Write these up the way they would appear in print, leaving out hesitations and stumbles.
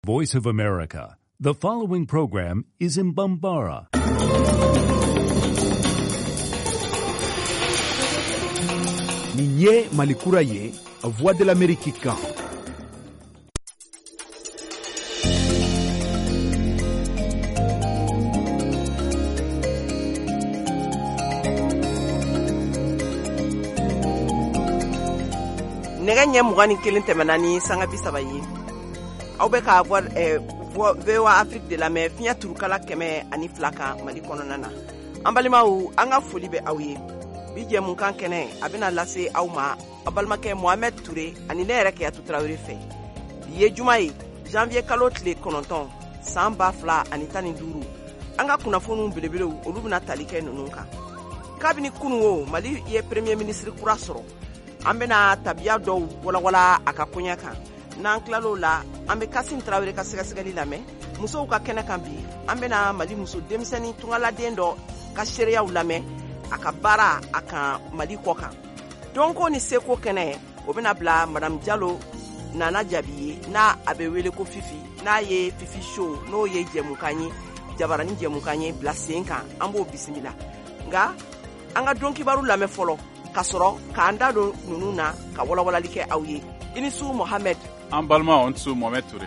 Voice of America. The following program is in Bambara. Ninye Malikura ye, Voix de l'Amérique kan. Nega ɲɛ 21 tɛmɛna ni sanga 30 ye. Aw bɛ ka VOA Afrique de lamɛn fiɲɛ turukala 102 kan Mali kɔnɔna na. An balimaw, an ka foli bɛ aw ye. Bi jɛmukan kɛnɛ a bɛna lase aw ma a balimakɛ Mohamed Ture ani ne yɛrɛ Keyatu Tarawele fɛ. Bi ye juma ye janvier kalo tile 9 san 2015. An ka kunnafoniw belebelew olu bɛna tali kɛ ninnu kan. Kabini kunu o Mali ye premier ministre kura sɔrɔ. An bɛna tabiya dɔw walawala a ka koɲɛ kan. N'an tilal'o la an bɛ Kasim Tarawele ka sɛgɛsɛgɛli lamɛn. Musow ka kɛnɛ kan bi an bɛna Mali muso denmisɛnnin tungaladen dɔ ka seereyaw lamɛn a ka baara a kan Mali kɔ kan. Donko ni seko kɛnɛ o bɛna bila Madame Diallo Nana Jabi ye n'a a bɛ wele ko Fifi n'a ye Fifi show n'o ye jɛmukan ye jabarani jɛmukan ye bila sen kan an b'o bisimila. Nka an ka donkibaru lamɛn fɔlɔ ka sɔrɔ k'an da don ninnu na ka walawalali kɛ aw ye. I ni su Mohamed. An balima on su Mohamed Ture.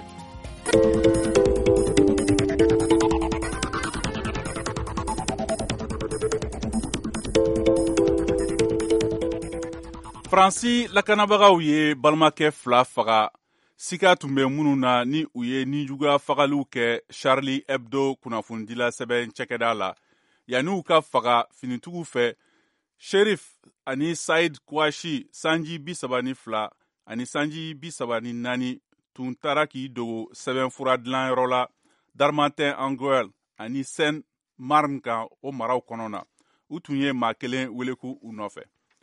Faransi lakanabagaw ye balimakɛ 2 faga. Sika tun bɛ minnu na ni u ye nijuguya fagaliw kɛ Charlie Hebdo kunnafonidila sɛbɛn cɛkɛda la. Yani u ka faga finitigiw fɛ, Sheriff ani Said Kouachi sanji 32 ani sanji 34 tun taara k'i dogo sɛbɛnfura dilanyɔrɔ la Darmantin Anguel ani Seine Marne kan o maraw kɔnɔ na. U tun ye maa kelen weleku u nɔfɛ.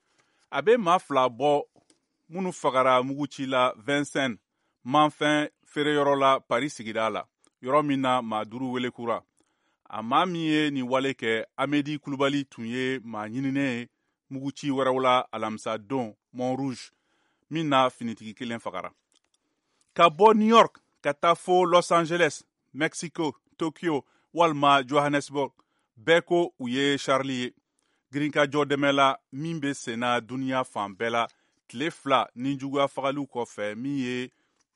A bɛ maa 2 bɔ minnu fagara muguci la Vincennes manfɛn feereyɔrɔ la Paris sigida la, yɔrɔ min na maa 5 welekura. A maa min ye nin wale kɛ Amedi Kulubali tun ye maa ɲininen ye muguci wɛrɛw la alamisa don Montrouge min na finitigi kelen fagara. Ka bɔ New York ka taa fo Los Angeles, Mexico, Tokyo walima Johannesburg bɛɛ ko u ye Charlie ye. Girinkajɔ dɛmɛ la min bɛ senna duniya fan bɛɛ la tile 2 ni juguya fagaliw kɔfɛ min ye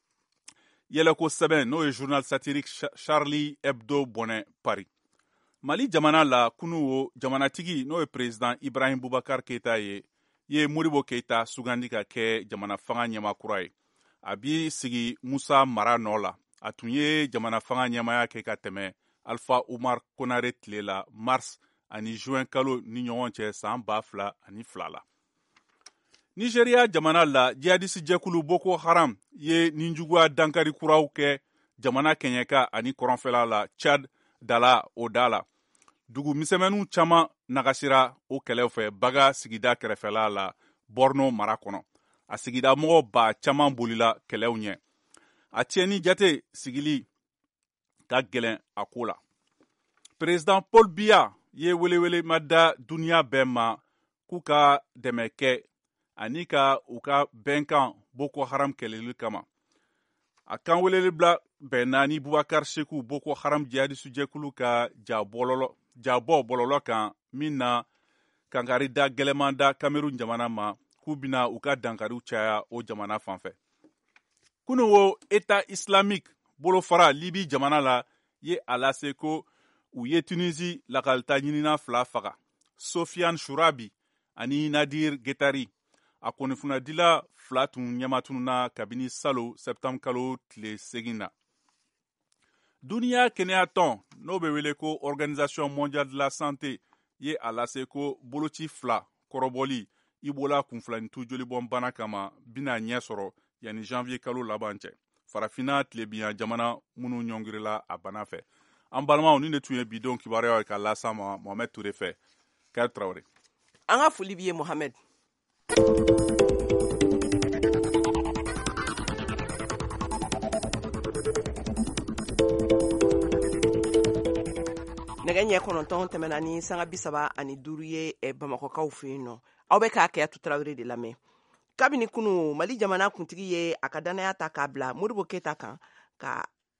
yɛlɛko sɛbɛn n'o ye journal satirique Charlie Hebdo bɔnɛ Paris. Mali jamana la kunu o jamanatigi n'o ye président Ibrahim Boubacar Keita ye Modibo Keita sugandi ka kɛ jamana fanga ɲɛmakura ye. A bi sigi Musa Mara nɔ la. A tun ye jamana fanga ɲɛmaya kɛ ka tɛmɛ Alpha Oumar Konare tile la mars ani juin kalo ni ɲɔgɔn cɛ san 2002 la. Nigeria jamana la jihadisi jɛkulu Boko Haram ye ninjuguya dankari kuraw kɛ jamana kɛɲɛka ani kɔrɔnfɛla la Chad dala o da la. Dugu misɛmɛnu caman nagasira o kɛlɛw fɛ Baga sigida kɛrɛfɛla la Borno mara kɔnɔ. A sigida mɔgɔ ba caman bolila kɛlɛw ɲɛ. A tiɲɛni jate sigili ka gɛlɛn a ko la. Président Paul Biya ye welewele ma da duniya bɛɛ ma k'u ka dɛmɛ kɛ ani ka u ka bɛnkan Boko Haram kɛlɛli kama. A kan weleli bila bɛnna ni Boubacar Sekou Boko Haram jihadisu jɛkulu ka jabɔ bɔlɔlɔ kan min na kankari da gɛlɛman da Cameroun jamana ma k'u bina u ka dankariw caya o jamana fanfɛ. Kunu o État islamique bolofara Libi jamana la ye a lase ko u ye Tunisie lakalita ɲinina 2 faga. Sofiane Chourabi ani Nadir Getari. A kɔnifunadila 2 tun ɲɛmatununa kabini salo septembre kalo tile 8 na. Duniya kɛnɛya tɔn n'o bɛ wele ko Organisation mondiale de la santé ye a lase ko boloci 2 kɔrɔbɔli Ibola kunfilanitu jolibɔn bana kama bina ɲɛ sɔrɔ yani janvier kalo laban cɛ. Farafina tilebiya jamana minnu ɲɔngirila a bana fɛ. An balimaw ni de tun ye bidon kibaruya ka lasa ma Mohamed Ture fɛ. Kayatu Tarawele. An ka foli b'i ye Mohamed. Nɛgɛ ɲɛ 9 tɛmɛna ni sanga 35 ye Bamakɔkaw fɛ yen nɔ. Aw bɛ k'a Keyatu Tarawele de lamɛn. Kabini kunu Mali jamana kuntigi ye a ka danaya ta k'a bila Modibo Keita kan ka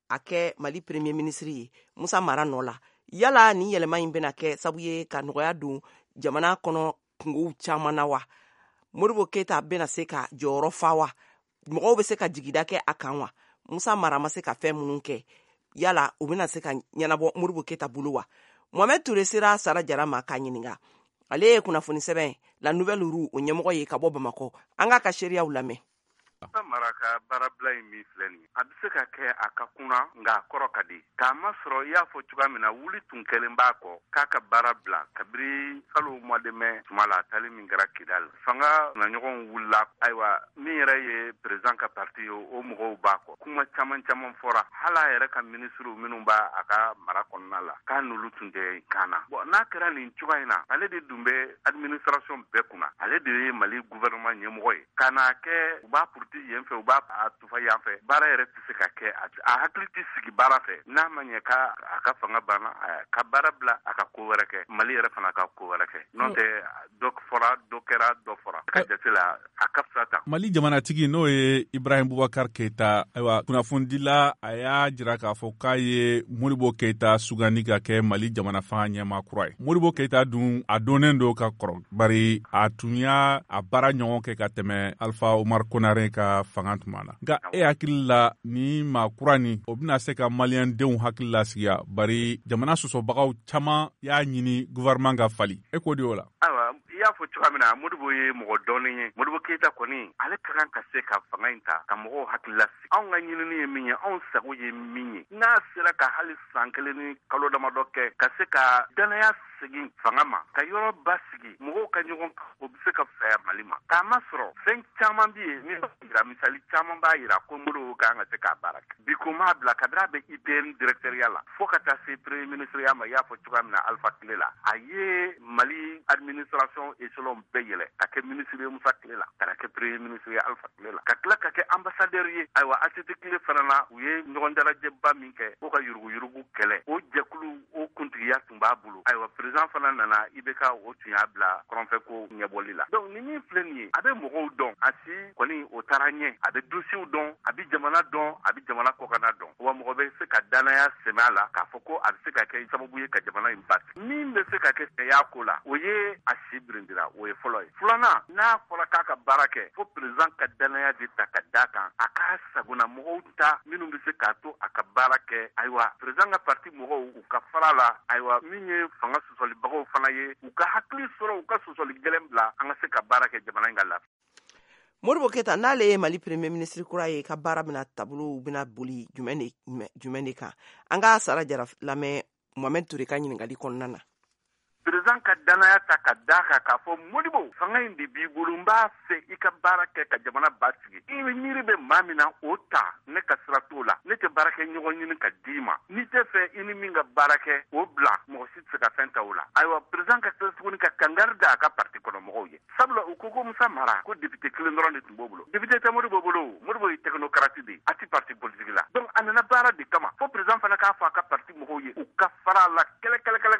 a kɛ Mali premier ministre ye Musa Mara nɔ la. Yala ni yɛlɛma in bɛna kɛ sabu ye ka nɔgɔya don jamana kɔnɔ kungow caman na wa? Modibo Keita bɛna se ka jɔyɔrɔ fa wa? Mɔgɔw bɛ se ka jigida kɛ a kan wa? Musa Mara ma se ka fɛn minnu kɛ. Yala o bɛna se ka ɲɛnabɔ Modibo Keita bolo wa? Mohamed Touré sera Sara Jara ma k'a ɲininka. Ale ye kunnafoni sɛbɛn La Nouvelle Roue o ɲɛmɔgɔ ye ka bɔ Bamakɔ. An ka seereyaw lamɛn. Mara ka baarabila in min filɛ nin ye a bɛ se ka kɛ a ka kunna nka a kɔrɔ ka di k'a ma sɔrɔ i y'a fɔ cogoya min na wuli tun kɛlen b'a kɔ k'a ka baara bila kabiri kalo mois de mai tuma la a tali min kɛra Kidal fanga naɲɔgɔnw wulila ayiwa min yɛrɛ ye président ka parti ye o mɔgɔw b'a kɔ kuma caman fɔra hali a yɛrɛ ka ministres minnu b'a a ka mara kɔnɔna la k'a n'olu tun tɛ kan na bon n'a kɛra nin cogoya in na ale de dun bɛ administration bɛɛ kunna ale de ye Mali gouvernement ɲɛmɔgɔ ye ka n'a kɛ u b'a purti yen fɛ u b'a tufa yan fɛ baara yɛrɛ tɛ se ka kɛ a hakili tɛ sigi baara fɛ n'a ma ɲɛ a ka fanga banna ka baara bila a ka ko wɛrɛ kɛ Mali yɛrɛ fana ka ko wɛrɛ kɛ n'o tɛ dɔ fɔra dɔ kɛra dɔ fɔra ka jate la a ka fisa ta. Mali jamanatigi n'o ye Ibrahim Boubacar Keita ayiwa kunnafonidila a y'a jira k'a fɔ k'a ye Modibo Keita sugandi ka kɛ Mali jamana fanga ɲɛmaa kura ye. Modibo Keita dun a donnen don ka kɔrɔ bari a tun y'a a baara ɲɔgɔn kɛ ka tɛmɛ Alpha Omar Konare ka fanga tuma na nka e hakili la ni maa kura ni o bɛna se ka maliyɛndenw hakili lasigiya bari jamana sɔsɔbagaw caman y'a ɲini gouvernement ka fali e ko di o la? I y'a fɔ cogoya min na Modibo ye mɔgɔ dɔɔnin ye Modibo Keita kɔni ale ka kan ka se ka fanga in ta ka mɔgɔw hakili lasigi anw ka ɲinini ye min ye anw sago ye min ye n'a sera ka hali san 1 ni kalo damadɔ kɛ ka se ka danaya segin fanga ma ka yɔrɔ basigi mɔgɔw ka ɲɔgɔn kan o bɛ se ka fɛya Mali ma k'a ma sɔrɔ fɛn caman bɛ yen min b'a jira misali caman b'a jira ko Modibo kan ka se k'a baara kɛ bi ko m'a bila kabiri a bɛ IPN directeur la fo ka taa se premier ministre ya ma i y'a fɔ cogoya min na Alpha Tile la a ye Mali administration échelon bɛɛ yɛlɛ ka kɛ ministre ye Musa Tile la ka kɛ premier ministre ye Alpha Tile la ka tila ka kɛ ambassadeur ye ayiwa ATT Tile fana na u ye ɲɔgɔn dalajɛba min kɛ ko ka yurugu kɛlɛ o jɛkulu o kuntigiya tun b'a bolo ayiwa président fana nana IBK o tun y'a bila kɔrɔnfɛ ko ɲɛbɔli la donc ni min filɛ nin ye a bɛ mɔgɔw dɔn a si kɔni o taara ɲɛ a bɛ dossiers dɔn a bɛ jamana dɔn a bɛ jamana kɔkanna dɔn wa mɔgɔ bɛ se ka danaya sɛmɛ a la k'a fɔ ko a bɛ se ka kɛ sababu ye ka jamana in basigi min bɛ se ka kɛ sɛya ko la o ye a si birindira o ye fɔlɔ ye filanan n'a fɔra k'a ka baara kɛ fo président ka danaya de ta ka d'a kan a k'a sagona mɔgɔw ta minnu bɛ se k'a to a ka baara kɛ ayiwa président ka parti mɔgɔw u ka fara la ayiwa min ye fanga sɔsɔlibagaw fana ye u ka hakili sɔrɔ u ka sɔsɔli gɛlɛn bila an ka se ka baara kɛ jamana in ka lafiya. Modibo Keita n'ale ye Mali premier ministre kura ye ka baara bɛna taabolo bɛna boli jumɛn de kan an ka Sara Jara lamɛn Mohamed Touré ka ɲininkali kɔnɔna na. Président ka danaya ta ka d'a kan k'a fɔ Modibo fanga in de b'i bolo n b'a fɛ i ka baara kɛ ka jamana basigi i miiri bɛ maa min na o ta ne ka sira t'o la ne tɛ baara kɛ ɲɔgɔn ɲini ka d'i ma n'i tɛ fɛ i ni min ka baara kɛ o bila mɔgɔ si tɛ se ka fɛn ta o la ayiwa président ka tila tuguni ka kangari da a ka parti kɔnɔ mɔgɔw ye sabula u ko Musa Mara ko député kelen dɔrɔn de tun b'o bolo député tɛ Modibo bolo Modibo ye technocrate de ye a ti parti politique la donc a nana baara de kama fo président fana k'a fɔ a ka parti mɔgɔw ye u ka fara la kɛlɛ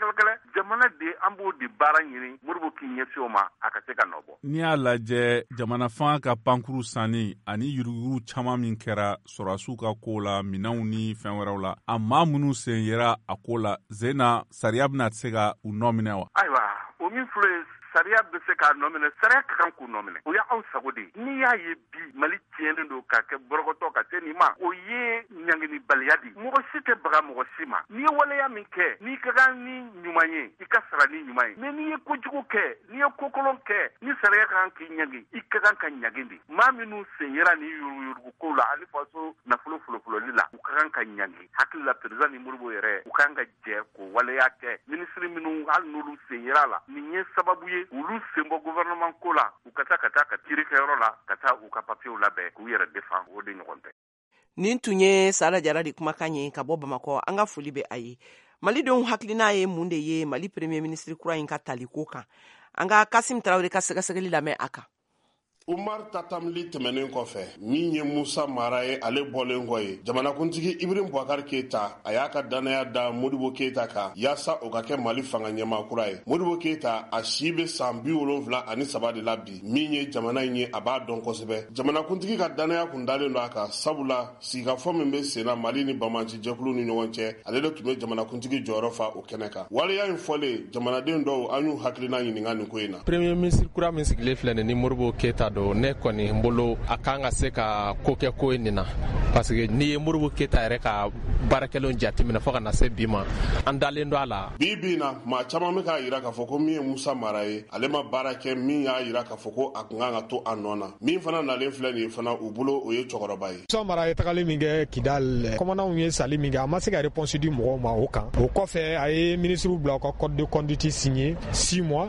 jamana de an b'o de baara ɲini Modibo k'i ɲɛsin o ma a ka se ka nɔ bɔ. N'i y'a lajɛ jamana fanga ka pankuru sanni ani yuruguyurugu caman min kɛra sɔrɔdasiw ka ko la minɛnw ni fɛn wɛrɛw la a maa minnu sen yera a ko la zena sariya bɛna se ka u nɔ minɛ wa? Ayiwa o min filɛ sariya bɛ se k'a nɔ minɛ sariya ka kan k'u nɔ minɛ o y'anw sago de ye n'i y'a ye bi Mali tiɲɛnen don ka kɛ bɔrɔkɔtɔ ka se nin ma o ye ɲanginibaliya de mɔgɔ si tɛ baga mɔgɔ si ma n'i ye waleya min kɛ n'i ka kan ni ɲuman ye i ka sara ni ɲuman ye mais n'i ye kojugu kɛ n'i ye kokolon kɛ ni sariya ka kan k'i ɲagin i ka kan ka ɲagin de maa minnu sen yera ni yuruguyuruguko la ani faso nafolo folofololi la u ka kan ka ɲagin hakili la président ni Modibo yɛrɛ u ka kan ka jɛ k'o waleya kɛ ministre minnu hali n'olu sen yera la nin ye sababu ye olu sen bɔ gouvernement ko la u ka taa ka kirikɛyɔrɔ la ka taa u ka papiyew labɛn k'u yɛrɛ defan o de ɲɔgɔn tɛ. Nin tun ye Sara Jara de kumakan ye ka bɔ Bamakɔ an ka foli bɛ a ye Malidenw hakilina ye mun de ye Mali premier ministre kura in ka taliko kan an ka Kasim Tarawele ka sɛgɛsɛgɛli lamɛn a kan. Umar Tatamli tɛmɛnen kɔfɛ min ye Musa Mara ye ale bɔlen kɔ ye jamanakuntigi Ibrahim Boubacar Keita a y'a ka danaya da Modibo Keita kan yaasa o ka kɛ Mali fanga ɲɛmaa kura ye. Modibo Keita a si bɛ san 73 de la bi min ye jamana in ye a b'a dɔn kosɛbɛ. Jamanakuntigi ka danaya kun dalen don a kan sabula sigikafɔ min bɛ senna Mali ni Bamaci jɛkulu ni ɲɔgɔn cɛ ale de tun bɛ jamanakuntigi jɔyɔrɔ fa o kɛnɛ kan. Waleya in fɔlen jamanaden dɔw an y'u hakilina ɲininka nin ko in na. Premier ministre kura min sigilen filɛ ni Modibo Keita do ne kɔni n bolo a kan ka se ka ko kɛ ko in nin na parce que n'i ye Modibo Keita yɛrɛ ka baarakɛlenw jateminɛ fo ka na se bi ma an dalen don a la. Bi na maa caman bɛ k'a yira k'a fɔ ko min ye Musa Mara ye ale ma baara kɛ min y'a yira k'a fɔ ko a kun kan ka to a nɔ na min fana nalen filɛ nin ye fana u bolo o ye cɛkɔrɔba ye. Musa Mara ye tagali min kɛ Kidal commandant ye sali min kɛ a ma se ka réponse di mɔgɔw ma o kan o kɔfɛ a ye ministre bila u ka code de conduite signé 6 mois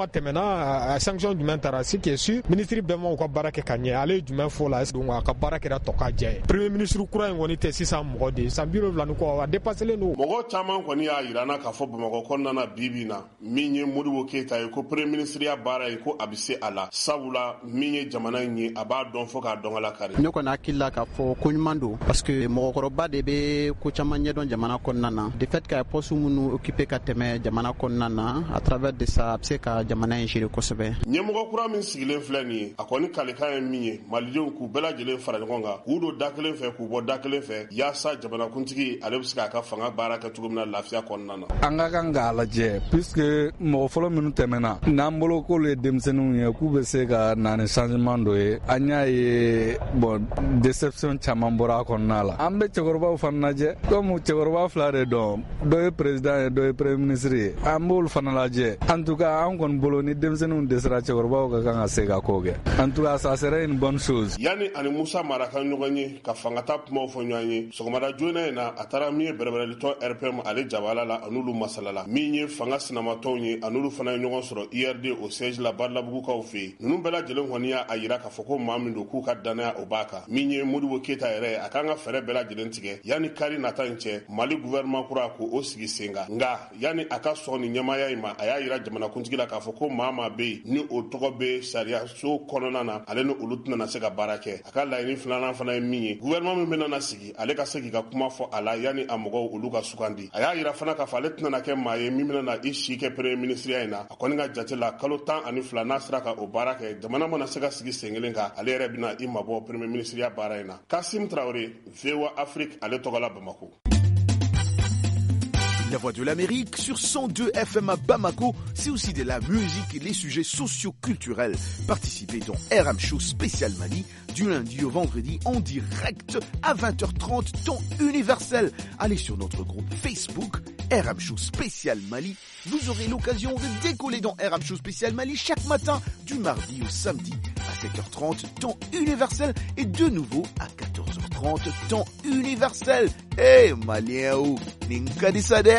tɛmɛna sanction jumɛn taara ce qui est sûr ministre bɛɛ ma u ka baara kɛ ka ɲɛ ale ye jumɛn fɔ la donc a ka baara kɛra tɔ ka diya ye. Premier ministre kura in kɔni tɛ sisan mɔgɔ de san 70 ni kɔ a dépasselen don. Mɔgɔ caman kɔni y'a yirana k'a fɔ Bamakɔ kɔnɔna na bi na min ye Modibo Keita ye ko premier ministre ya baara ye ko a bɛ se a la sabula min ye jamana in ye a b'a dɔn fɔ k'a dɔn ala kari. Ne kɔni hakili la k'a fɔ ko ɲuman don parce que mɔgɔkɔrɔba de bɛ ko caman ɲɛdɔn jamana kɔnɔna na de fait que a ye poste minnu occupé ka tɛmɛ jamana kɔnɔna na à travers de ça a bɛ se ka jamana in gérer kosɛbɛ. Ɲɛmɔgɔ kura min sigilen filɛ nin ye a kɔni kalikan ye min ye malidenw k'u bɛɛ lajɛlen fara ɲɔgɔn kan k'u don da kelen fɛ k'u bɔ da kelen fɛ yaasa jamanakuntigi ale bɛ se k'a ka fanga baara kɛ cogo min na lafiya kɔnɔna na. An ka kan k'a lajɛ puisque mɔgɔ fɔlɔ minnu tɛmɛna n'an bolo k'olu ye denmisɛnninw ye k'u bɛ se ka na ni changement dɔ ye an y'a ye bon déception caman bɔra a kɔnɔna la an bɛ cɛkɔrɔbaw fana lajɛ comme cɛkɔrɔba fila de dɔn dɔ ye président ye dɔ ye premier ministre ye an b'olu fana lajɛ en tout cas an kɔni bolo ni denmisɛnninw dɛsɛra cɛkɔrɔbaw ka kan ka se ka ko kɛ en tout cas ça serait une bonne chose. Yani ani Musa Mara ka ɲɔgɔn ye ka fangata kumaw fɔ ɲɔgɔn ye sɔgɔmada joona in na a taara min ye bɛrɛbɛrɛlitɔ RPM ale jabala la an'olu masalala min ye fanga sinamatɔw ye an'olu fana ye ɲɔgɔn sɔrɔ IRD o siège la Badalabugukaw fɛ yen ninnu bɛɛ lajɛlen kɔni y'a yira k'a fɔ ko maa min don k'u ka danaya o b'a kan min ye Modibo Keita yɛrɛ a kan ka fɛɛrɛ bɛɛ lajɛlen tigɛ yani kari nata in cɛ Mali gouvernement kura k'o sigi sen kan nka yani a ka sɔn ni ɲɛmaya in ma a y'a yira jamanakuntigi la k'a fɔ ko maa bɛ yen ni o tɔgɔ bɛ sariya so kɔnɔna na ale ni olu tɛna se ka baara kɛ a ka laɲini filanan fana ye min ye gouvernement min bɛna sigi ale ka se k'i ka kuma fɔ a la yani a mɔgɔw olu ka sugandi a y'a yira fana k'a fɔ ale tɛna kɛ maa ye min bɛna i si kɛ premier ministre in na a kɔni ka jate la kalo 12 n'a sera ka o baara kɛ jamana mana se ka sigi sen kelen kan ale yɛrɛ bɛna i mabɔ premier ministre ya baara in na. Kassim Traoré, VOA Afrique, ale tɔgɔ la Bamako. La Voix de l'Amérique sur 102 FM à Bamako, c'est aussi de la musique et les sujets socio-culturels. Participez dans RM Show spécial Mali du lundi au vendredi en direct à 20h30 temps universel. Allez sur notre groupe Facebook RM Show spécial Mali. Vous aurez l'occasion de décoller dans RM Show spécial Mali chaque matin du mardi au samedi à 7h30 temps universel et de nouveau à 14h30 temps universel. Hey Malien ou Ninkadisade.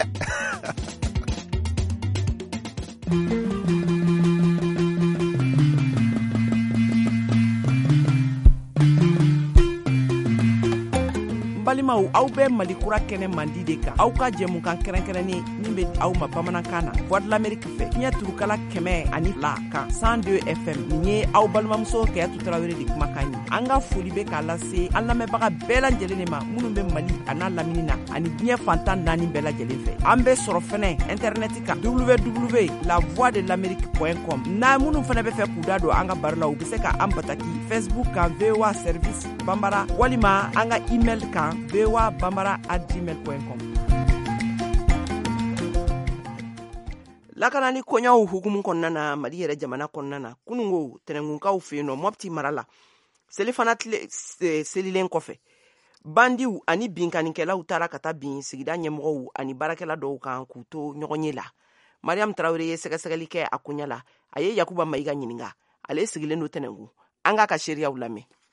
balimaw aw bɛ malikura kɛnɛ mandi de kan aw ka jɛmukan kɛrɛnkɛrɛnnen min bɛ aw ma bamanankan na voix de l'Amérique fɛ fiɲɛ turukala 102 kan 102 FM nin ye aw balimamuso Kɛyatu Tarawele de kumakan ye an ka foli bɛ k'a lase an lamɛnbaga bɛɛ lajɛlen de ma minnu bɛ Mali a n'a lamini na ani diɲɛ fantan 4 bɛɛ lajɛlen fɛ an bɛ sɔrɔ fɛnɛ internet kan www.lavoixdelamerique.com n'a minnu fana bɛ fɛ k'u da don an ka baro la u bɛ se ka an bataki Facebook kan VOA service Bambara walima an ka email kan voabambara@gmail.com. lakanani koɲaw hukumu kɔnɔna na Mali yɛrɛ jamana kɔnɔna na kunungo tɛnɛnkunkaw fɛ yen nɔ Mopti mara la selifana selilen kɔfɛ bandiw ani binkanikɛlaw taara ka taa bin sigida ɲɛmɔgɔw ani baarakɛla dɔw kan k'u to ɲɔgɔn ye la. Mariam Traoré ye sɛgɛsɛgɛli kɛ a kunya la a ye Yakuba Mayiga ɲininka ale sigilen do tɛnɛnku an ka seriyaw lamɛn.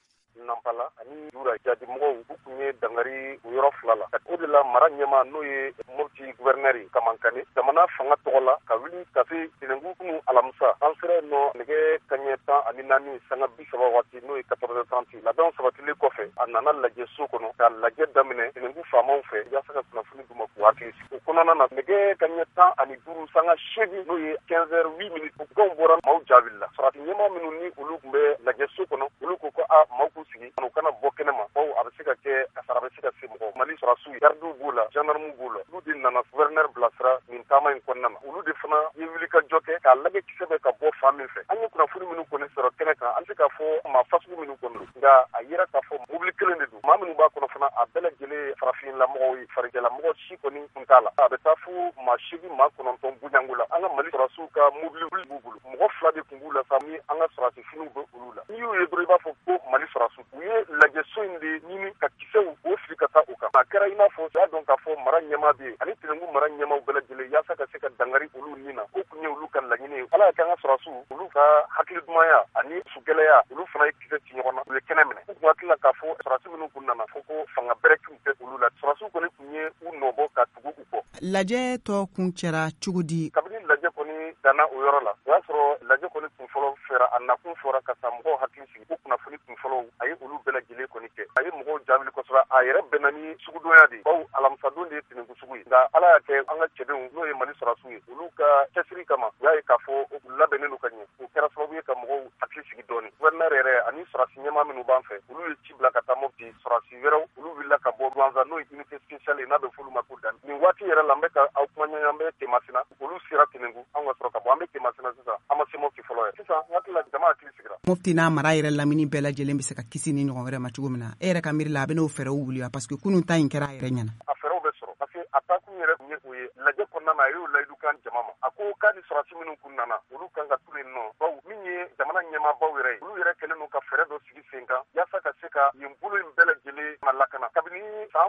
Nampala ani Dura jadi mɔgɔw u kun ye dangari u yɔrɔ fila la o de la mara ɲɛma n'o ye Mopti gouverneur Kamankane jamana fanga tɔgɔ la ka wuli ka se Tenengu kunu alamisa an sera nɔ nɛgɛ kaɲɛ 14 sanga 30 waati n'o ye 14h30 labɛnw sabatilen kɔfɛ a nana lajɛ so kɔnɔ ka lajɛ daminɛ Tenengu faamaw fɛ yaasa ka kunnafoni d'u ma k'u hakili sigi o kɔnɔna na nɛgɛ kaɲɛ 15 sanga 8 n'o ye 15h08 gɔnw bɔra maaw jaabila sarati ɲɛma minnu ni olu tun bɛ lajɛ so kɔnɔ olu ko maaw k'u sigi u kana bɔ kɛnɛma bawo a bɛ se ka kɛ kasara bɛ se ka se mɔgɔw Mali sɔrɔsiw gardiw b'o la gendarmew b'o la olu de nana gouverneur bilasira nin taama in kɔnɔna na olu de fana ye wulikajɔ kɛ k'a lajɛ kisɛ bɛ ka bɔ fan min fɛ an ye kunnafoni minnu kɔni sɔrɔ kɛnɛ kan an tɛ k'a fɔ maa fasugu minnu kɔni don nka a yera k'a fɔ mobili kelen de don maa minnu b'a kɔnɔ fana a bɛɛ lajɛlen farafinlamɔgɔw ye farigɛlamɔgɔ si kɔni kun t'a la a bɛ taa fo maa 8 maa 9 buɲango la an ka Mali sɔrɔsiw ka mobili b'u bolo mɔgɔ 2 de tun b'u la sa ni an ka sɔrɔsi finiw bɛ olu la n'i y'u ye dɔrɔn i b'a fɔ ko Mali sɔrɔsiw u ye lajɛso in de ɲini ka kisɛw o fili ka taa u kan a kɛra i n'a fɔ y'a dɔn k'a fɔ mara ɲɛma bɛ yen ani Tenengu mara ɲɛmaw bɛɛ lajɛlen yaasa ka se ka dangari olu nin na o kun ye olu ka laɲini ye ala y'a kɛ an ka sɔrɔsiw olu ka hakili dumaya ani sugɛlɛya olu fana ye kisɛ ci ɲɔgɔn na u ye kɛnɛ minɛ u kun hakili la k'a fɔ sɔrɔsi minnu kun nana fɔ ko fanga bɛrɛ tun tɛ olu la sɔrɔsiw kɔni kun ye u nɔbɔ ka tugu u kɔ lajɛ tɔ kun cɛra cogo di kabini lajɛ kɔni danna o yɔrɔ la o y'a sɔrɔ lajɛ kɔni kun fɔlɔ fɛra a nakun fɔra ka taa mɔgɔw hakili sigi ko kunnafoni kun fɔlɔw a ye olu bɛɛ lajɛlen kɔni kɛ a ye mɔgɔw jaabili kosɛbɛ a yɛrɛ bɛnna ni sugudonya de bawo alamisadon de ye Tenengu sugu ye nka ala y'a kɛ an ka cɛdenw n'o ye Mali sɔrɔsiw ye olu ka cɛsiri kama u y'a ye k'a fɔ u labɛnnen don ka ɲɛ o kɛra sababu ye ka mɔgɔw hakili sigi dɔɔni gouverneur yɛrɛ ani sɔrɔsi ɲɛma minnu b'an fɛ olu ye ci bila ka taa Mopti sɔrɔsi wɛrɛw olu wulila ka bɔ Luanza n'o ye unité spéciale ye n'a bɛ f'olu ma ko dan nin waati yɛrɛ la an bɛ ka aw kuma ɲɔgɔn an bɛ Temasina olu sera Tenengu an ka sɔrɔ ka bɔ an bɛ Temasina sisan an ma se Mopti fɔlɔ ye sisan n hakili la jama hakili sigira Mopti n'a mara yɛrɛ lamini bɛɛ lajɛlen bɛ se ka kisi ni ɲɔgɔn wɛrɛ ma cogo min na e yɛrɛ ka miiri la a bɛ n'o fɛɛrɛw wuli parce que kunun ta in kɛra a yɛrɛ ɲɛna a fɛɛrɛw bɛ sɔrɔ parce que a taa kun yɛrɛ kun ye o ye lajɛ kɔnɔna na a y'o layidu kan jama ma a ko k'a ni sɔrɔsi minnu kun nana olu kan ka turu yen nɔ bawo min ye jamana ɲɛmaabaw yɛrɛ ye olu yɛrɛ kɛlen don ka fɛɛrɛ dɔ sigi sen kan yaasa ka se ka yen bolo in bɛɛ lajɛlen na lakana kabini san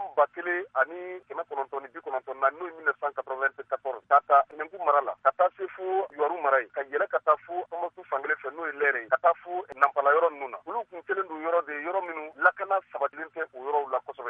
1990 na n'o ye 1994 ka taa Tenengu mara la ka taa se fo Yuwaru mara ye ka yɛlɛ ka taa fo Tɔnbɔkutu fankelen fɛ n'o ye Lɛrɛ ye ka taa fo Nampala yɔrɔ ninnu na olu kun kelen don yɔrɔ de yɔrɔ minnu lakana sabatilen tɛ o yɔrɔw la kosɛbɛ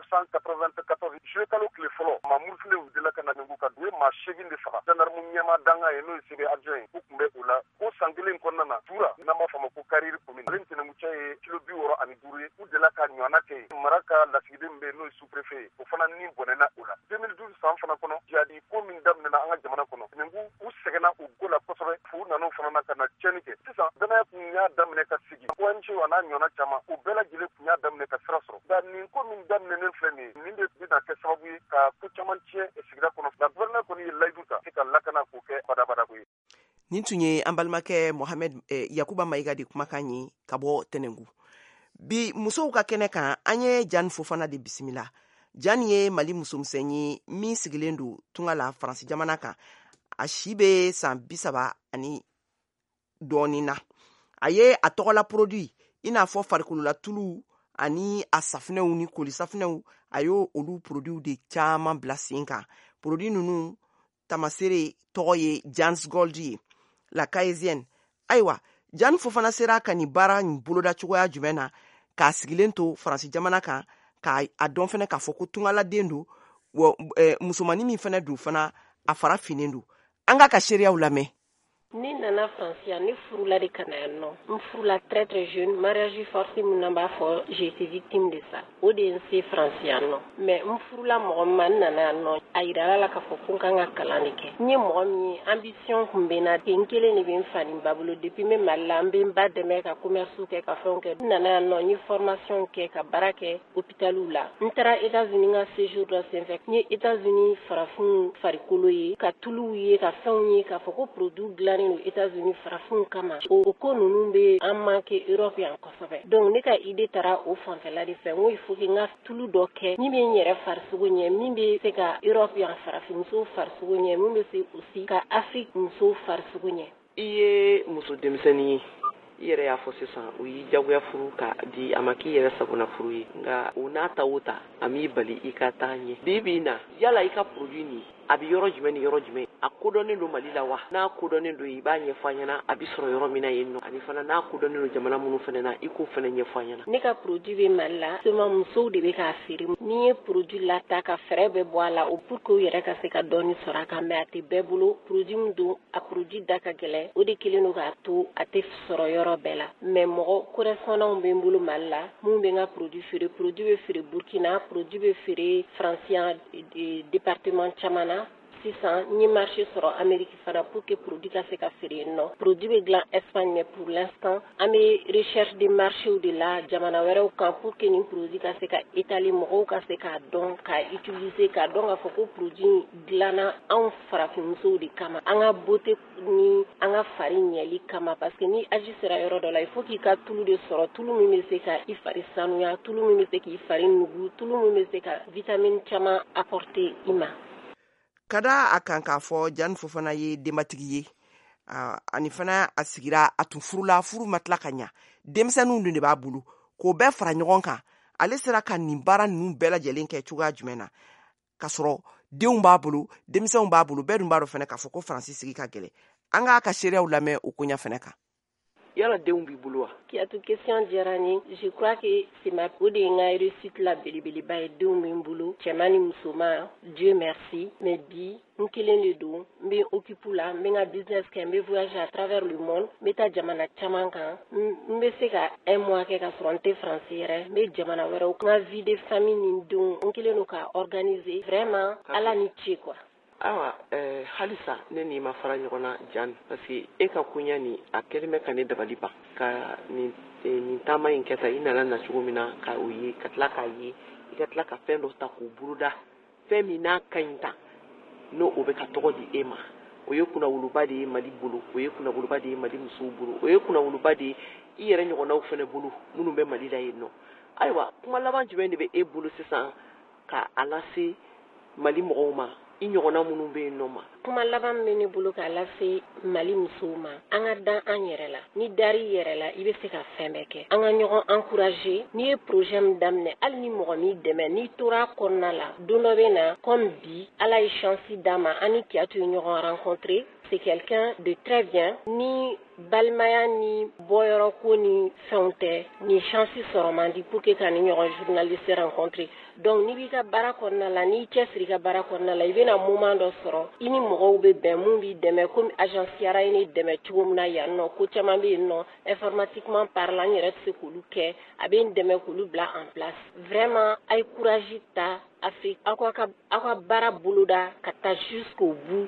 1994 juillet kalo tile fɔlɔ maa murutilen u delila ka na Tenengu ka don ye maa 8 de faga gendarme ɲɛma danga ye n'o ye CB adjoint ye u kun bɛ o la o san kelen kɔnɔna na Tura n'an b'a fɔ a ma ko Kariri commune ale ni Tenengu cɛ ye kilo 65 ye u delila ka ɲɔgɔnna kɛ yen mara ka lasigiden min bɛ yen n'o ye sous-préfet ye o fana ni bɔnɛna o la 2012 san fana kɔnɔ jadi ko min daminɛna an ka jamana kɔnɔ Tenengu u sɛgɛnna u go la kosɛbɛ fo u nana fana na ka na tiɲɛni kɛ sisan danaya kun y'a daminɛ ka sigi ONG a n'a ɲɔgɔnna caman u bɛɛ lajɛlen kun y'a daminɛ ka sira sɔrɔ nka nin ko min daminɛnen filɛ nin ye nin de bɛna kɛ sababu ye ka ko caman tiɲɛ sigida kɔnɔ nka gouverneur kɔni ye layidu ta se ka lakana k'o kɛ badabada ko ye nin tun ye an balimakɛ Mohamed Yakuba Mayiga de kumakan ye ka bɔ Tenengu bi musow ka kɛnɛ kan an ye Jani Fofana de bisimila Jani ye Mali musomisɛn ye min sigilen don tunga la Faransi jamana kan a si bɛ san 30 ani dɔɔnin na a ye a tɔgɔla produit i n'a fɔ farikolola tulu ani a safinɛw ni koli safinɛw a y'o olu produit de caman bila sen kan produit ninnu tamasere tɔgɔ ye Jans Gold ye la Cayenne ayiwa Jani Fofana sera ka nin baara nin boloda cogoya jumɛn na k'a sigilen to Faransi jamana kan k'a dɔn fana k'a fɔ ko tungaladen don musomanin min fana don fana a fara finen don an ka seereyaw lamɛn ni nana France ya ni furula de kana yan nɔ n furula très très jeune mariage forcé mun na b'a fɔ j'ai été victime de ça o de n se France yan nɔ mais n furula mɔgɔ ma n nana yan nɔ a yirala la k'a fɔ ko n kan ka kalan de kɛ n ye mɔgɔ min ye ambition kun bɛ n na n kelen de bɛ n fa ni ba bolo depuis n bɛ Mali la n bɛ n ba dɛmɛ ka commerce kɛ ka fɛnw kɛ n nana yan nɔ n ye formation kɛ ka baara kɛ hôpitaliw la n taara États-Unis ka séjour dɔ senfɛ n ye États-Unis farafin farikolo ye ka tuluw ye ka fɛnw ye k'a fɔ ko produit dilanni no États-Unis farafin kama o ko ninnu bɛ an manqué Europe yan kosɛbɛ donc ne ka idée taara o fanfɛla de fɛ n ko il faut que n ka tulu dɔ kɛ min bɛ n yɛrɛ farisogo ɲɛ min bɛ se ka Europe yan farafin musow farisogo ɲɛ min bɛ se aussi ka Afrique musow farisogo ɲɛ i ye muso denmisɛnnin ye yɛrɛ y'a fɔ sisan u y'i jagoya furu ka di a ma k'i yɛrɛ sagona furu ye nka o n'a ta o ta a m'i bali i ka taa ɲɛ bi na yala i ka produit nin a bi yɔrɔ jumɛn ni yɔrɔ jumɛn a kodɔnnen don Mali la wa n'a kodɔnnen don i b'a ɲɛfɔ an ɲɛna a bi sɔrɔ yɔrɔ min na yen nɔ ani fana n'a kodɔnnen don jamana minnu fana na i k'o fana ɲɛfɔ an ɲɛna. Ne ka produit bɛ Mali la seulement musow de bɛ k'a feere n'i ye produit lata ka fɛɛrɛ bɛ bɔ a la o pour que u yɛrɛ ka se ka dɔɔni sɔrɔ a kan mais a tɛ bɛɛ bolo produit min don a produit da ka gɛlɛn o de kelen don k'a to a tɛ sɔrɔ yɔrɔ bɛɛ la mais mɔgɔ correspondant bɛ n bolo Mali la mun bɛ n ka produit feere produit bɛ feere Burkina produit bɛ feere France département caman na sisan n ye marché sɔrɔ Amérique fana pour que produit ka se ka feere yen nɔ produit bɛ dilan Espagne mais pour l'instant an bɛ recherche de marché de la jamana wɛrɛw kan pour que nin produit ka se ka étaler mɔgɔw ka se k'a dɔn ka utiliser k'a dɔn k'a fɔ ko produit dilanna anw farafinmusow de kama an ka beauté ni an ka fari ɲɛli kama parce que ni aji sera yɔrɔ dɔ la il faut k'i ka tulu de sɔrɔ tulu min bɛ se ka i fari sanuya tulu min bɛ se k'i fari nugu tulu min bɛ se ka vitamine caman apporter i ma. Kada a kan k'a fɔ Jan Fofana ye denbatigi ye ani fana a sigira a tun furula furu ma tila ka ɲa denmisɛnninw dun de b'a bolo k'o bɛɛ fara ɲɔgɔn kan ale sera ka nin baara ninnu bɛɛ lajɛlen kɛ cogoya jumɛn na k'a sɔrɔ denw b'a bolo denmisɛnw b'a bolo bɛɛ dun b'a dɔn fana k'a fɔ ko Faransi sigi ka gɛlɛ an k'a ka seereyaw lamɛn o koɲa fana kan. Yala denw b'i bolo wa? Kiyatu question diyara n ye. Je crois que c'est ma o de ye n ka réussite la belebeleba ye denw bɛ n bolo cɛman ni musoman Dieu merci mais bi n kelen de don n bɛ occupe la n bɛ n ka business kɛ n bɛ voyager à travers le monde n bɛ taa jamana caman kan n bɛ se ka un mois kɛ ka sɔrɔ n tɛ France yɛrɛ n bɛ jamana wɛrɛw n ka vie de famille ni denw n kelen don ka organiser vraiment Ala ni ce quoi. Awa halisa ne ni ma fara ɲɔgɔn na Jan parce que e ka koɲa ni a kɛlen bɛ ka ne dabali ban ka nin taama in kɛ ta i nana na cogo min na ka o ye ka tila k'a ye i ka tila ka fɛn dɔ ta k'o boloda fɛn min n'a ka ɲi ta n'o o bɛ ka tɔgɔ di e ma o ye kunnawoloba de ye Mali bolo o ye kunnawoloba de ye Mali musow bolo o ye kunnawoloba de ye i yɛrɛ ɲɔgɔnnaw fana bolo minnu bɛ Mali la yen nɔ ayiwa kuma laban jumɛn de bɛ e bolo sisan ka a lase Mali mɔgɔw ma i ɲɔgɔnna minnu bɛ yen nɔ ma. Kuma laban bɛ ne bolo k'a lase Mali musow ma an ka dan an yɛrɛ la ni dari yɛrɛ la i bɛ se ka fɛn bɛɛ kɛ an ka ɲɔgɔn encourager n'i ye projet min daminɛ hali ni mɔgɔ m'i dɛmɛ n'i tora kɔnɔna la don dɔ bɛ na comme bi Ala ye chance d'a ma an ni Kiyatu ye ɲɔgɔn rencontrer c'est quelqu'un de très bien ni balimaya ni bɔyɔrɔ ko ni fɛnw tɛ ni chance sɔrɔ man di pour que ka ni ɲɔgɔn journaliste rencontrer donc n'i b'i ka baara kɔnɔna la n'i cɛsiri ka baara kɔnɔna la i bɛna moment dɔ sɔrɔ i ni mɔgɔw bɛ bɛn mun b'i dɛmɛ comme agence Yara ye ne dɛmɛ cogo min na yan nɔ ko caman bɛ yen nɔ informatiquement parlant n yɛrɛ tɛ se k'olu kɛ a bɛ n dɛmɛ k'olu bila en place vraiment a ye courage ta Afrique aw ka baara boloda ka taa jusqu'au bout.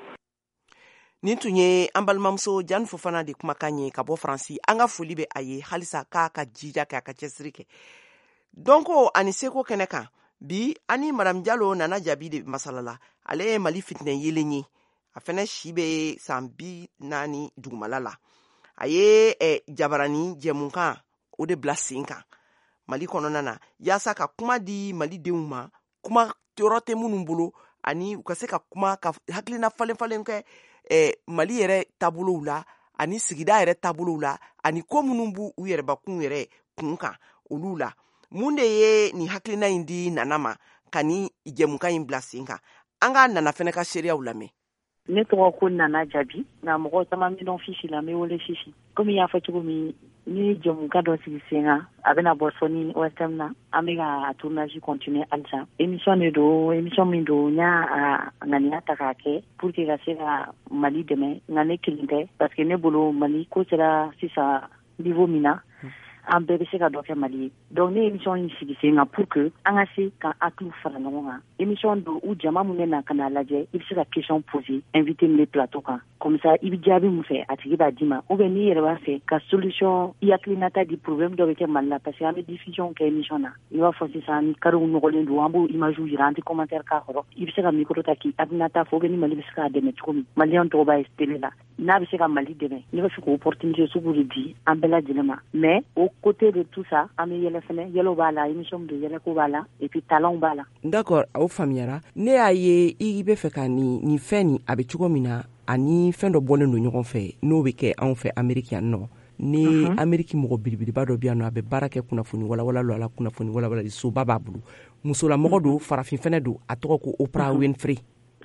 Nin tun ye an balimamuso Jan Fofana de kumakan ye ka bɔ Faransi an ka foli bɛ a ye halisa k'a ka jija kɛ a ka cɛsiri kɛ donc ani seko kɛnɛ kan bi ani Madame Diallo nana jaabi de masala la ale ye Mali fitinɛ yelen ye a fɛnɛ si bɛ san 40 dugumala la a ye jabarani jɛmunkan o de bila sen kan Mali kɔnɔna na yaasa ka kuma di Mali denw ma kuma yɔrɔ tɛ minnu bolo ani u ka se ka kuma ka hakilina falen kɛ Mali yɛrɛ taabolow la ani sigida yɛrɛ taabolow la ani ko minnu b'u yɛrɛbakun yɛrɛ kun kan olu la mun de ye nin hakilina in di Nana ma ka ni jɛmukan in bila sen kan an ka Nana fɛnɛ ka seereyaw lamɛn. Ne tɔgɔ ko Nana Jabi nka mɔgɔ caman mi dɔn Fifi la n bɛ wele Fifi komi y'a fɔ cogo min ni jɛmukan dɔ sigi sen kan a bɛna bɔ Sony OSM na an bɛ ka tournage continuer halisa émission de don émission min don n y'a ŋaniya ta k'a kɛ pour que ka se ka Mali dɛmɛ nka ne kelen tɛ parce que ne bolo Mali ko sera sisan niveau min na an bɛɛ bɛ se ka dɔ kɛ Mali ye donc ne émission in sigi sen kan pour que an ka se ka hakiliw fara ɲɔgɔn kan émission don u jama mun bɛ na ka n'a lajɛ i bɛ se ka question poser invité min bɛ plateau kan comme ça i bɛ jaabi mun fɛ a tigi b'a d'i ma ou bien n'i yɛrɛ b'a fɛ ka solution i hakilinata di problème dɔ bɛ kɛ Mali la parce que an bɛ diffusion kɛ émission na i b'a fɔ sisan ni kariw nɔgɔlen don an b'o image jira an tɛ commentaire k'a kɔrɔ i bɛ se ka micro ta k'i hakilinata fɔ ou bien ni Mali bɛ se k'a dɛmɛ cogo min maliyɛn tɔw b'a ye télé la n'a bɛ se ka Mali dɛmɛ ne b'a fɛ k'o opportunité sugu de di an bɛɛ lajɛlen ma mais au côté de tout ça an bɛ yɛlɛ fɛnɛ yɛlɛw b'a la émission de yɛlɛ ko b'a la et puis talents b'a la. D'accord aw faamuyara ne y'a ye i bɛ fɛ ka nin fɛn nin a bɛ cogo min na ani fɛn dɔ bɔlen don ɲɔgɔn fɛ n'o bɛ kɛ anw fɛ Amérique yan nɔ ni Ameriki mɔgɔ bilibiriba dɔ bi yan nɔ a bɛ baara kɛ kunnafoni walawala lo ala kunnafoni walawala soba b'a bolo musola mɔgɔ do farafin fɛnɛ do a tɔgɔ ko Oprah Winfrey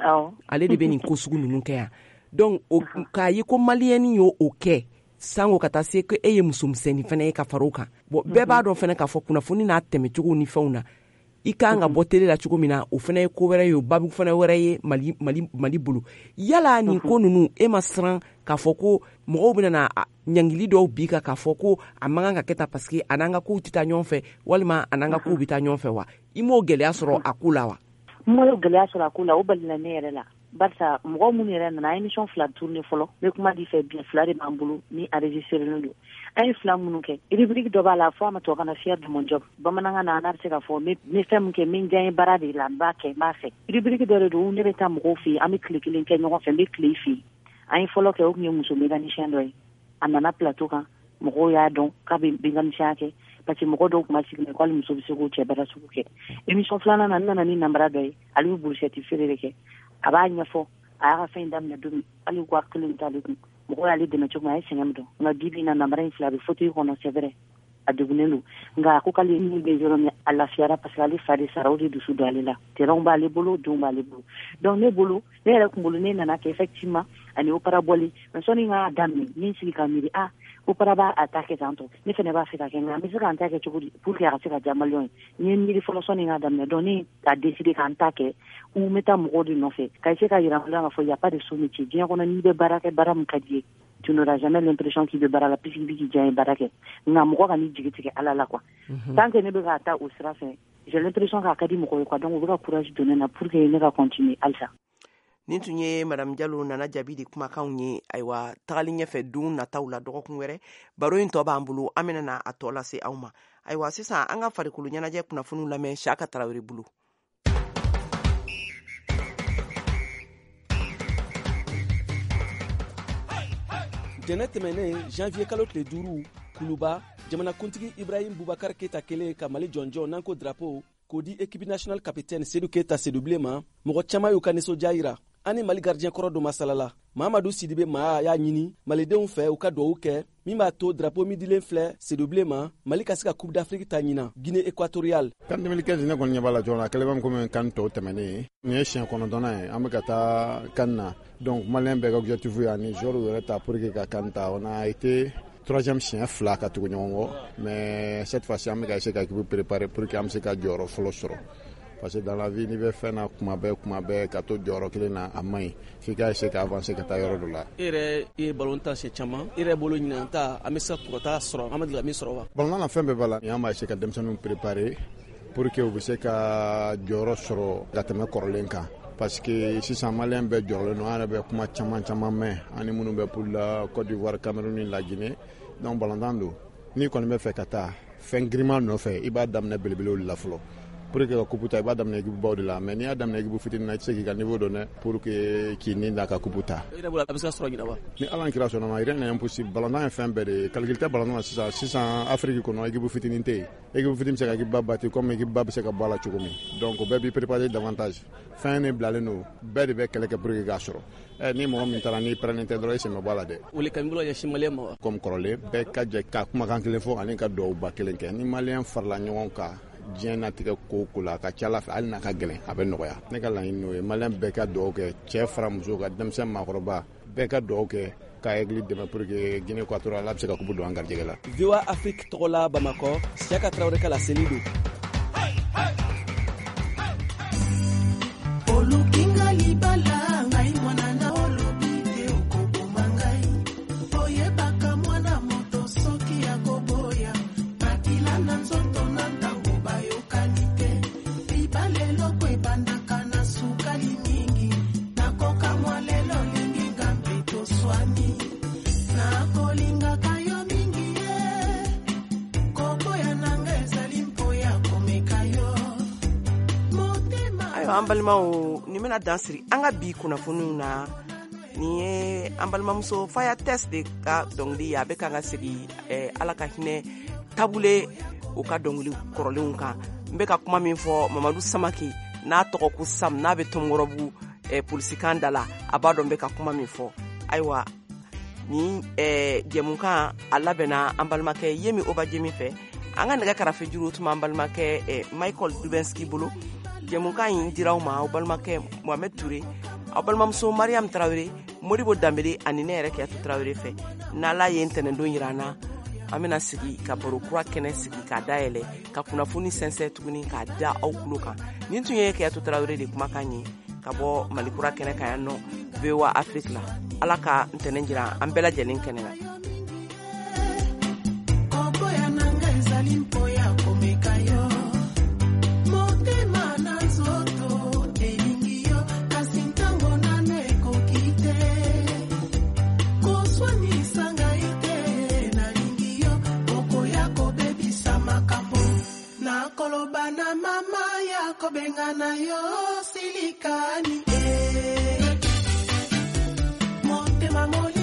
ale de bɛ nin ko sugu ninnu kɛ yan donc k'a ye ko maliyɛni y'o kɛ sango ka taa se ko e ye musomisɛnnin fɛnɛ ye ka fara o kan bon bɛɛ b'a dɔn fɛnɛ k'a fɔ kunnafoni n'a tɛmɛcogo ni fɛnw na I kan ka bɔ télé la cogo min na o fɛnɛ ye ko wɛrɛ ye o babu fɛnɛ wɛrɛ ye Mali bolo yala nin ko ninnu e ma siran k'a fɔ ko mɔgɔw bɛna na ɲangili dɔw bi k'a fɔ ko a man kan ka kɛ tan parce que a n'an ka kow tɛ taa ɲɔgɔn fɛ walima a n'an ka kow bɛ taa ɲɔgɔn fɛ wa I m'o gɛlɛya sɔrɔ a ko la wa m'o gɛlɛya sɔrɔ a ko la o balila ne yɛrɛ la barisa mɔgɔ minnu yɛrɛ nana émission 2 tourner fɔlɔ ne kuma di fɛ bien 2 de b'an bolo ni enregistré don an ye 2 minnu kɛ rubrique dɔ b'a la fɔ a ma tɔ kana fier de mon job bamanankan na ana bɛ se ka fɔ ne fɛn min kɛ min diya n ye baara de la n b'a kɛ n b'a fɛ rubrique dɔ de don ne bɛ taa mɔgɔw fɛ yen an bɛ tile kelen kɛ ɲɔgɔn fɛ n bɛ tile I fɛ yen an ye fɔlɔ kɛ o tun ye muso mécanicien dɔ ye a nana plateau kan mɔgɔw y'a dɔn k'a bɛ mécanicien kɛ parce que mɔgɔ dɔw tun ma sigi k'ale muso bɛ se k'o cɛ baara sugu kɛ émission 2nan na n nana ni namara dɔ ye ale bɛ burusiɛti feere de kɛ a b'a ɲɛfɔ a y'a ka fɛn daminɛ don min hali wari kelen t'ale kun mɔgɔ y'ale dɛmɛ cogo min a ye sɛgɛn min dɔn nka bi bi in na namara in filɛ a bɛ fauteuil kɔnɔ c'est vrai a degunnen don nka a ko k'ale ni bɛ yɔrɔ min a lafiyara parce que ale fa de sara o de dusu don ale la terrain b'ale bolo denw b'ale bolo donc ne bolo ne yɛrɛ kun bolo ne nana kɛ effectivement ani Oprah bɔli mais sɔnni n k'a daminɛ min sigi ka miiri Oprah b'a a ta kɛ tan tɔ ne fɛnɛ b'a fɛ ka kɛ nka n bɛ se ka n ta kɛ cogo di pour que a ka se ka diya maliyɛnw ye n ye miiri fɔlɔ sɔnni n k'a daminɛ donc ne a décidé ka n ta kɛ n bɛ taa mɔgɔw de nɔfɛ ka se ka yira maliyɛnw k'a fɔ y a pas de sous métier diɲɛ kɔnɔ n'i bɛ baara kɛ baara min ka di ye tu n'auras jamais l'impression qu'il bɛ baara la puisque i bɛ k'i diya ye baara kɛ nka mɔgɔ ka n'i jigi tigɛ ala la quoi tant que ne bɛ k'a ta o sira fɛ j'ai l'impression k'a ka di mɔgɔw ye quoi donc u bɛ ka courage donner na pour que ne ka continuer halisa nin tun ye Madame Jalo Nana Jabi de kumakanw ye ayiwa tagali ɲɛfɛ don nataw la dɔgɔkun wɛrɛ baro in tɔ b'an bolo an bɛna a tɔ lase aw ma ayiwa sisan an ka farikolo ɲɛnajɛ kunnafoniw lamɛn Saka Tarawele bolo jɛnɛ tɛmɛnen janvier kalo tile 5 kuluba jamanakuntigi Ibrahim Boubacar Keita kelen ka Mali jɔnjɔn n'an ko drapeau k'o di équipe nationale capitaine Seydou Keita Sédoublé ma mɔgɔ caman y'u ka nisɔndiya yira ani Mali gardien kɔrɔ dɔ masalala Mahamadou Sidibe maa y'a ɲini malidenw fɛ u ka duwawu kɛ min b'a to drapeau min dilen filɛ Sédoublé ma Mali ka se ka coupe d'Afrique ta ɲina Guinée équatoriale kan 2015 ne kɔni ɲɛ b'a la jɔn na kɛlɛ bɛ komi kan tɔw tɛmɛnen nin ye siɲɛ 9nan ye an bɛ ka taa kan na donc malien bɛɛ ka objectif ye ani joueur yɛrɛ ta pour que ka kan ta on a été troisième siɲɛ 2 ka tugu ɲɔgɔn kɔ mais cette fois-ci an bɛ ka essayer ka équipe préparer pour que an bɛ se ka jɔyɔrɔ fɔlɔ sɔrɔ parce que dans la vie n'i bɛ fɛn na kuma bɛɛ ka to jɔyɔrɔ kelen na a man ɲi f'i ka essayer ka avancer ka taa yɔrɔ dɔ la. E yɛrɛ ye ballon tan siɲɛ caman e yɛrɛ bolo ɲinan ta an bɛ se ka taa sɔrɔ an ma deli ka min sɔrɔ wa. ballon na fɛn bɛɛ b'a la an b'a essayer ka denmisɛnninw préparer pour que u bɛ se ka jɔyɔrɔ sɔrɔ ka tɛmɛ kɔrɔlen kan. parce que sisan malien bɛɛ jɔrɔlen don an yɛrɛ bɛ kuma caman mɛn ani minnu bɛ pour la Côte d'Ivoire Cameroun ni la Guinée donc ballontan don n'i kɔni bɛ fɛ ka taa fɛn giriman nɔfɛ i b'a daminɛ belebelew de la fɔlɔ pour que ka kupu ta i b'a daminɛ équipe baw de la mais n'i y'a daminɛ équipe fitinin na i tɛ se k'i ka niveau dɔn dɛ pour que k'i ni da ka kupu ta. e yɛrɛ bolo a bɛ se ka sɔrɔ ɲina wa. ni ala kira sɔnna ma rien n'est impossible ballontan ye fɛn bɛɛ de ye calcul tɛ ballontan na sisan Afrique kɔnɔ équipe fitinin tɛ yen équipe fitinin bɛ se ka équipe ba bati comme équipe ba bɛ se ka bɔ a la cogo min donc bɛɛ b'i préparer davantage fɛn ne bilalen don bɛɛ de bɛ kɛlɛ kɛ pour que k'a sɔrɔ ni mɔgɔ min taara n'i pɛrɛnnen tɛ dɔrɔn i sen bɛ bɔ a la dɛ. wele kan bolo ɲɛsin maliyɛn ma wa. comme kɔrɔlen bɛɛ ka jɛ ka kumakan kelen fɔ ani ka duwawuba kelen kɛ ni maliyɛn farala ɲɔgɔn kan diɲɛ natigɛ ko la a ka ca ala fɛ hali n'a ka gɛlɛn a bɛ nɔgɔya ne ka laɲini n'o ye maliyɛn bɛɛ ka duwawu kɛ cɛ fara muso ka denmisɛn maakɔrɔba bɛɛ ka duwawu kɛ ka egili dɛmɛ pour que Guinée équatoriale ala bɛ se ka kupu don an garijɛgɛ la. VOA Afrique tɔgɔ la Bamakɔ Siyaka Tarawele ka laseli don. an balimaw ni bɛna dan siri an ka bi kunnafoniw na ni ye an balimamuso Faya Test de ka dɔnkili ye a bɛ kan ka segi ala ka hinɛ Tabule o ka dɔnkili kɔrɔlenw kan n bɛ ka kuma min fɔ Mamadu Samake n'a tɔgɔ ko Sam n'a bɛ Tomɔrɔbu polisikan da la a b'a dɔn n bɛ ka kuma min fɔ ayiwa ni jɛmukan a labɛnna an balimakɛ Yemi Obajemi fɛ. An ka nɛgɛ karafe juru tuma an balimakɛ Michael Dubenski bolo. Jɛmukan in dira aw ma aw balimakɛ Mohamed Touré, aw balimamuso Mariam Traoré, Modibo Dambele ani ne yɛrɛ Kiyatu Traoré fɛ. N'Ala ye ntɛnɛndon yira an na, an bɛna sigi ka baro kura kɛnɛ sigi k'a dayɛlɛ ka kunnafoni sɛnsɛn tuguni k'a da aw tulo kan. Nin tun ye Kiyatu Traoré de kumakan ye ka bɔ Malikura kɛnɛ kan yan nɔ VOA Afrique la. Ala ka ntɛnɛn jira an bɛɛ lajɛlen kɛnɛ la. Kolobana mama ya kobengana yo silikani Monte mamoli